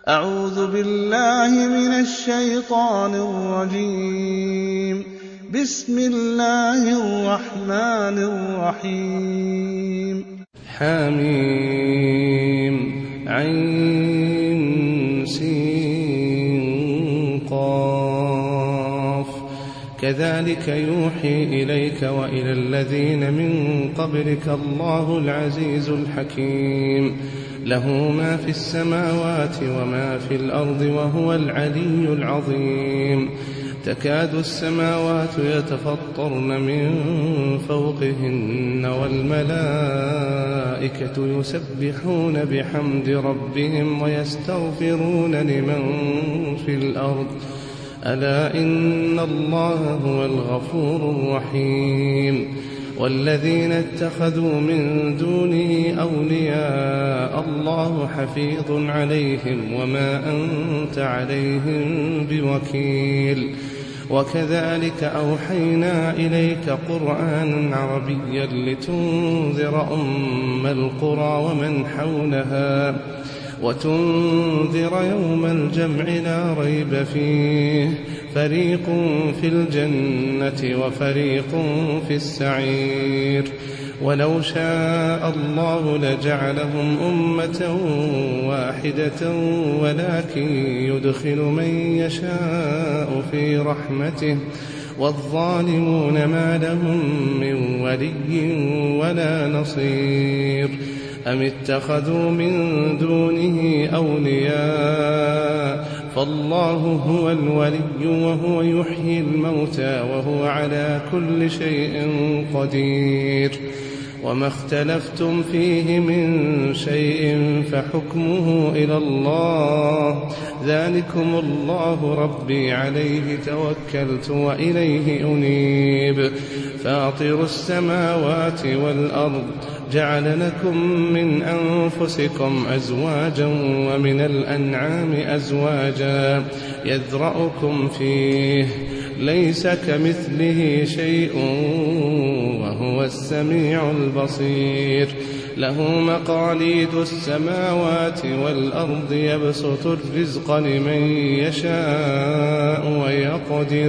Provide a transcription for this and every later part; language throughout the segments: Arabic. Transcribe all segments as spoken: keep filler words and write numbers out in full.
أعوذ بالله من الشيطان الرجيم. بسم الله الرحمن الرحيم. حميم عين سين قاف كذلك يوحي إليك وإلى الذين من قبلك الله العزيز الحكيم له ما في السماوات وما في الأرض وهو العلي العظيم. تكاد السماوات يتفطرن من فوقهن والملائكة يسبحون بحمد ربهم ويستغفرون لمن في الأرض ألا إن الله هو الغفور الرحيم. والذين اتخذوا من دونه أولياء الله حفيظ عليهم وما أنت عليهم بوكيل. وكذلك أوحينا إليك قرآنا عربيا لتنذر أم القرى ومن حولها وتنذر يوم الجمع لا ريب فيه فريق في الجنة وفريق في السعير. ولو شاء الله لجعلهم أمة واحدة ولكن يدخل من يشاء في رحمته والظالمون ما لهم من ولي ولا نصير. أم اتخذوا من دونه أولياء فالله هو الولي وهو يحيي الموتى وهو على كل شيء قدير. وما اختلفتم فيه من شيء فحكمه إلى الله ذلكم الله ربي عليه توكلت وإليه أنيب. فاطر السماوات والأرض جعل لكم من أنفسكم أزواجا ومن الأنعام أزواجا يذرأكم فيه ليس كمثله شيء وهو السميع البصير. له مقاليد السماوات والأرض يبسط الرزق لمن يشاء ويقدر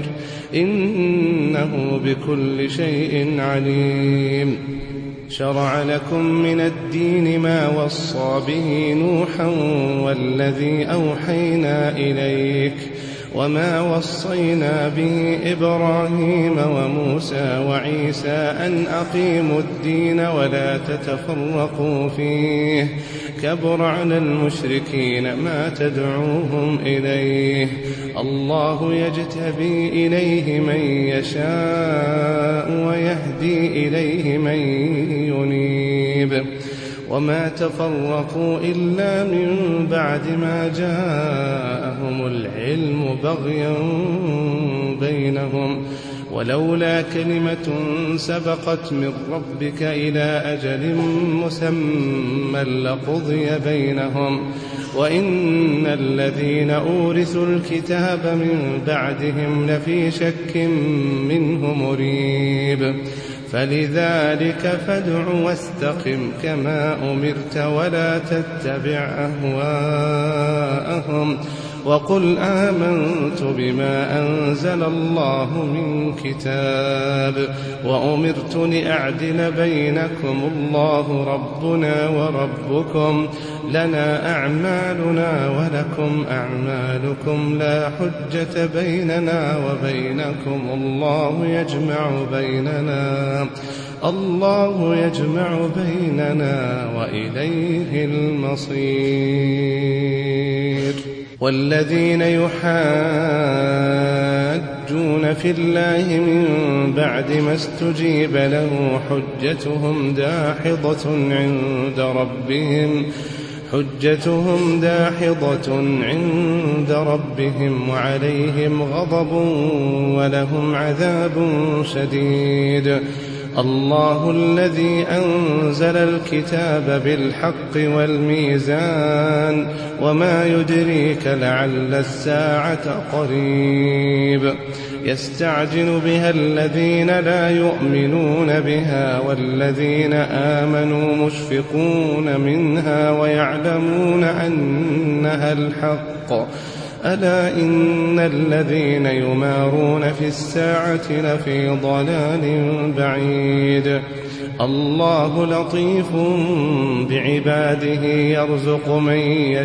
إنه بكل شيء عليم. شرع لكم من الدين ما وصى به نوحا والذي أوحينا إليك وما وصينا به إبراهيم وموسى وعيسى أن أقيموا الدين ولا تتفرقوا فيه كبر على المشركين ما تدعوهم إليه. الله يجتبي إليه من يشاء ويهدي إليه من ينيب. وما تفرقوا إلا من بعد ما جاءهم العلم بغيا بينهم ولولا كلمة سبقت من ربك إلى أجل مسمى لقضي بينهم وإن الذين أورثوا الكتاب من بعدهم لفي شك منه مريب. فلذلك فادع واستقم كما أمرت ولا تتبع أهواءهم وقل آمنت بما أنزل الله من كتاب وأمرت لأعدل بينكم الله ربنا وربكم لنا أعمالنا ولكم أعمالكم لا حجة بيننا وبينكم الله يجمع بيننا الله يجمع بيننا وإليه المصير. والذين يحاجون في الله من بعد ما استجيب له حجتهم داحضة عند ربهم حجتهم داحضة عند ربهم وعليهم غضب ولهم عذاب شديد. الله الذي أنزل الكتاب بالحق والميزان وما يدريك لعل الساعة قريب يستعجل بها الذين لا يؤمنون بها والذين آمنوا مشفقون منها ويعلمون أنها الحق ألا إن الذين يمارون في الساعة لفي ضلال بعيد الله لطيف بعباده يرزق من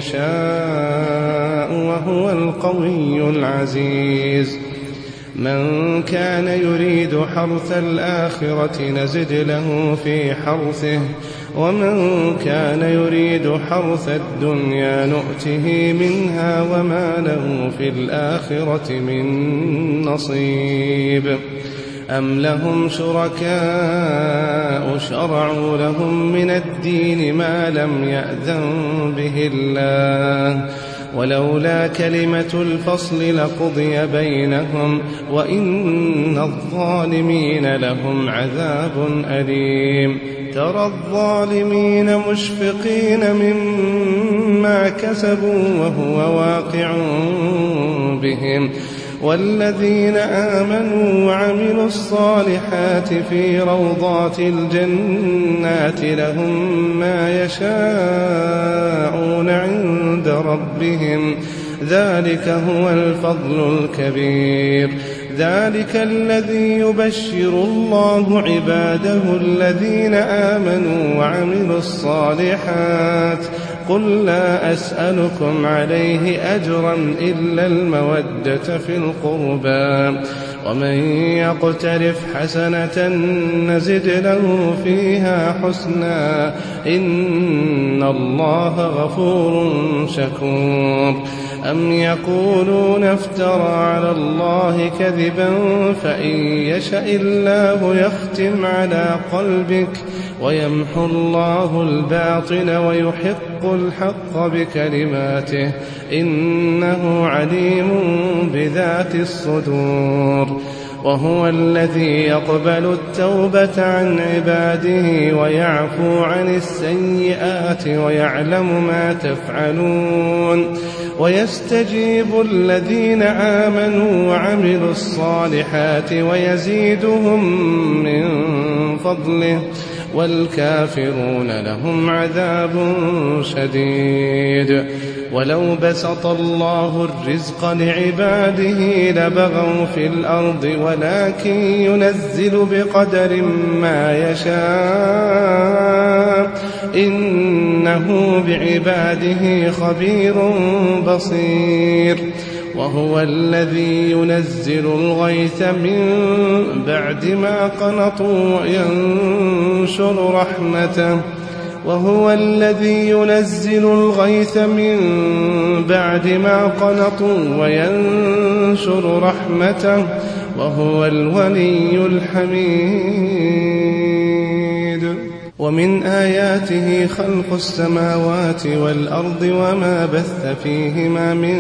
يشاء وهو القوي العزيز من كان يريد حرث الآخرة نزد له في حرثه ومن كان يريد حرث الدنيا نؤته منها وما له في الآخرة من نصيب أم لهم شركاء شرعوا لهم من الدين ما لم يأذن به الله ولولا كلمة الفصل لقضي بينهم وإن الظالمين لهم عذاب أليم ترى الظالمين مشفقين مما كسبوا وهو واقع بهم والذين آمنوا وعملوا الصالحات في روضات الجنات لهم ما يشاءون عند ربهم ذلك هو الفضل الكبير ذلك الذي يبشر الله عباده الذين آمنوا وعملوا الصالحات قل لا أسألكم عليه أجرا إلا المودة في القربى ومن يقترف حسنة نزد له فيها حسنا إن الله غفور شكور أم يقولون افترى على الله كذبا فإن يشأ الله يختم على قلبك ويمحو الله الباطل ويحق الحق بكلماته إنه عليم بذات الصدور وهو الذي يقبل التوبة عن عباده ويعفو عن السيئات ويعلم ما تفعلون ويستجيب الذين آمنوا وعملوا الصالحات ويزيدهم من فضله والكافرون لهم عذاب شديد ولو بسط الله الرزق لعباده لبغوا في الأرض ولكن ينزل بقدر ما يشاء إنه بعباده خبير بصير وهو الذي ينزل الغيث من بعد ما قنطوا وينشر رحمته وهو الذي ينزل الغيث من بعد ما قنطوا وينشر رحمته وهو الولي الحميد ومن آياته خلق السماوات والأرض وما بث فيهما من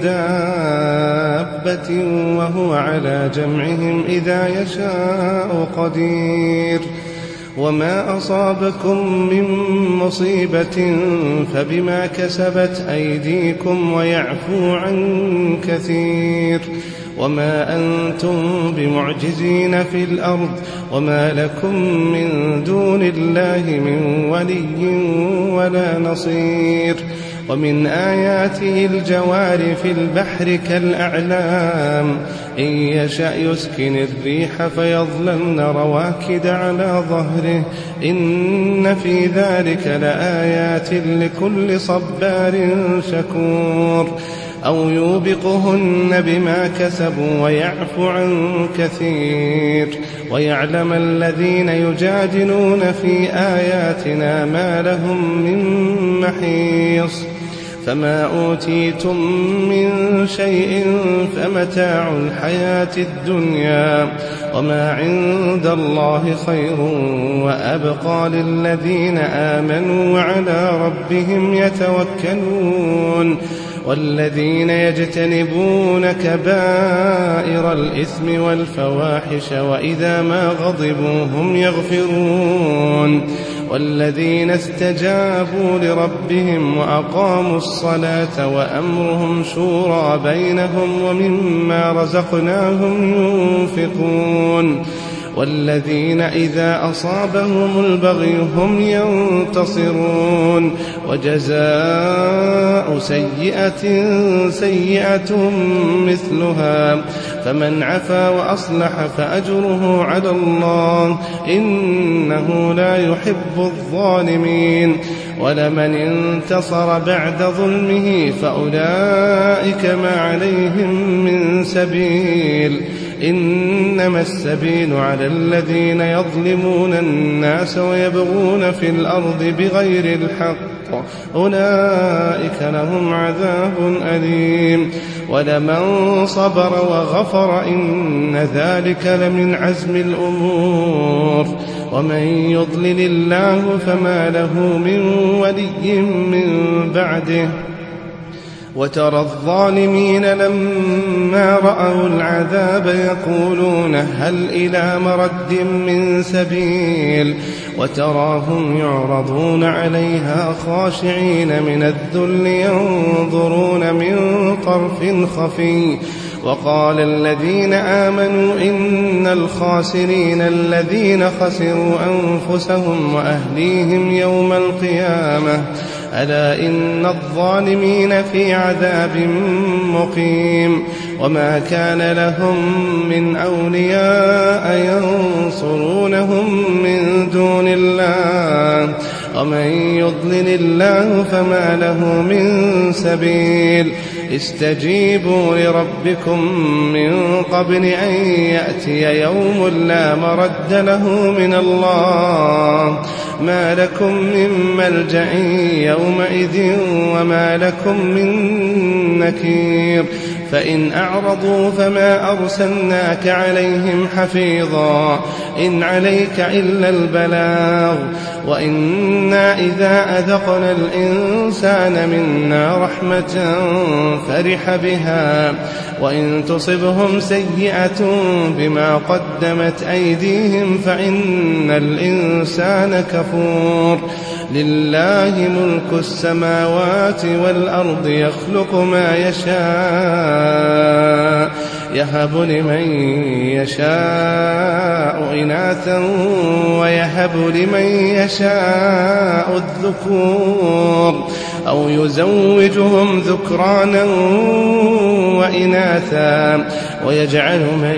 دابة وهو على جمعهم إذا يشاء قدير وما أصابكم من مصيبة فبما كسبت أيديكم ويعفو عن كثير وما أنتم بمعجزين في الأرض وما لكم من دون الله من ولي ولا نصير ومن آياته الجوار في البحر كالأعلام إن يشأ يسكن الريح فيظللن رواكد على ظهره إن في ذلك لآيات لكل صبار شكور أو يوبقهن بما كسبوا ويعفو عن كثير ويعلم الذين يجادلون في آياتنا ما لهم من محيص فما أوتيتم من شيء فمتاع الحياة الدنيا وما عند الله خير وأبقى للذين آمنوا وعلى ربهم يتوكلون والذين يجتنبون كبائر الإثم والفواحش وإذا ما غضبوا هم يغفرون والذين استجابوا لربهم وأقاموا الصلاة وأمرهم شورى بينهم ومما رزقناهم ينفقون والذين إذا أصابهم البغي هم ينتصرون وجزاء سيئة سيئة مثلها فمن عفا وأصلح فأجره على الله إنه لا يحب الظالمين ولمن انتصر بعد ظلمه فأولئك ما عليهم من سبيل إنما السبيل على الذين يظلمون الناس ويبغون في الأرض بغير الحق أولئك لهم عذاب أليم ولمن صبر وغفر إن ذلك لمن عزم الأمور ومن يضلل الله فما له من ولي من بعده وترى الظالمين لما رأوا العذاب يقولون هل إلى مرد من سبيل وتراهم يعرضون عليها خاشعين من الذل ينظرون من طرف خفي وقال الذين آمنوا إن الخاسرين الذين خسروا أنفسهم وأهليهم يوم القيامة ألا إن الظالمين في عذاب مقيم وما كان لهم من أولياء ينصرونهم من دون الله ومن يضلل الله فما له من سبيل استجيبوا لربكم من قبل أن يأتي يوم لا مرد له من الله ما لكم من ملجأ يومئذ وما لكم من نكير فإن أعرضوا فما أرسلناك عليهم حفيظا إن عليك إلا البلاغ وإنا إذا أذقنا الإنسان منا رحمة فرح بها وإن تصبهم سيئة بما قدمت أيديهم فإن الإنسان كفور لله ملك السماوات والأرض يخلق ما يشاء يهب لمن يشاء إناثا ويهب لمن يشاء الذكور أو يزوجهم ذكرانا وإناثا ويجعل من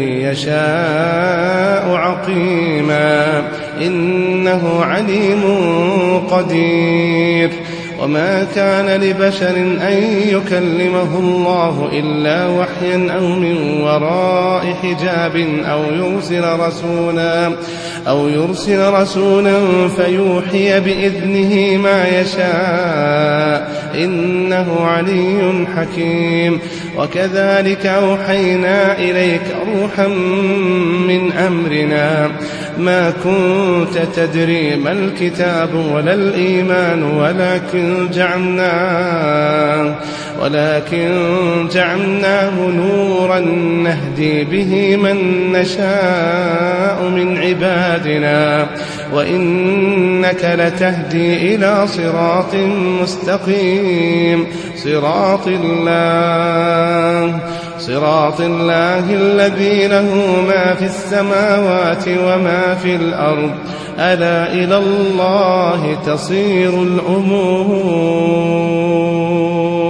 يشاء عقيما إنه عليم قدير وما كان لبشر أن يكلمه الله إلا وحيا أو من وراء حجاب أو يرسل رسولا أو يرسل رسولا فيوحي بإذنه ما يشاء إنه علي حكيم وكذلك أوحينا إليك روحا من أمرنا ما كنت تدري ما الكتاب ولا الإيمان ولكن جعلناه ولكن جعلناه نورا نهدي به من نشاء من عبادنا وإنك لتهدي إلى صراط مستقيم صراط الله صراط الله الذي له ما في السماوات وما في الأرض ألا إلى الله تصير الأمور